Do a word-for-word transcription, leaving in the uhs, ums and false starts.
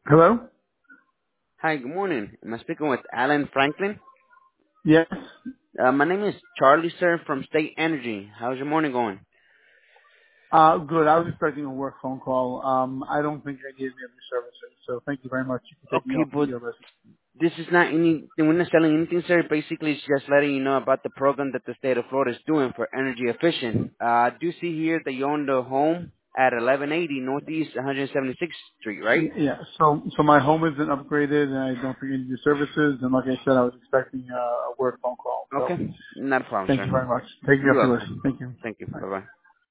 Hello? Hi, good morning. Am I speaking with Alan Franklin? Yes. Uh, my name is Charlie, sir, from State Energy. How's your morning going? Uh, good. I was expecting a work phone call. Um, I don't think I need any of your services, so thank you very much. You can take me Okay, off but your list. this is not any, we're not selling anything, sir. Basically, it's just letting you know about the program that the state of Florida is doing for energy efficient. Uh, I do see here that you own the home at eleven eighty Northeast one hundred seventy-sixth Street, right? Y- Yeah. So, so my home isn't upgraded, and I don't think I need your services. And like I said, I was expecting uh, a work phone call. So, Okay, not a problem, thank you sir. very much. Take me You're off your list. welcome. Thank you. Thank you. Bye. Bye-bye.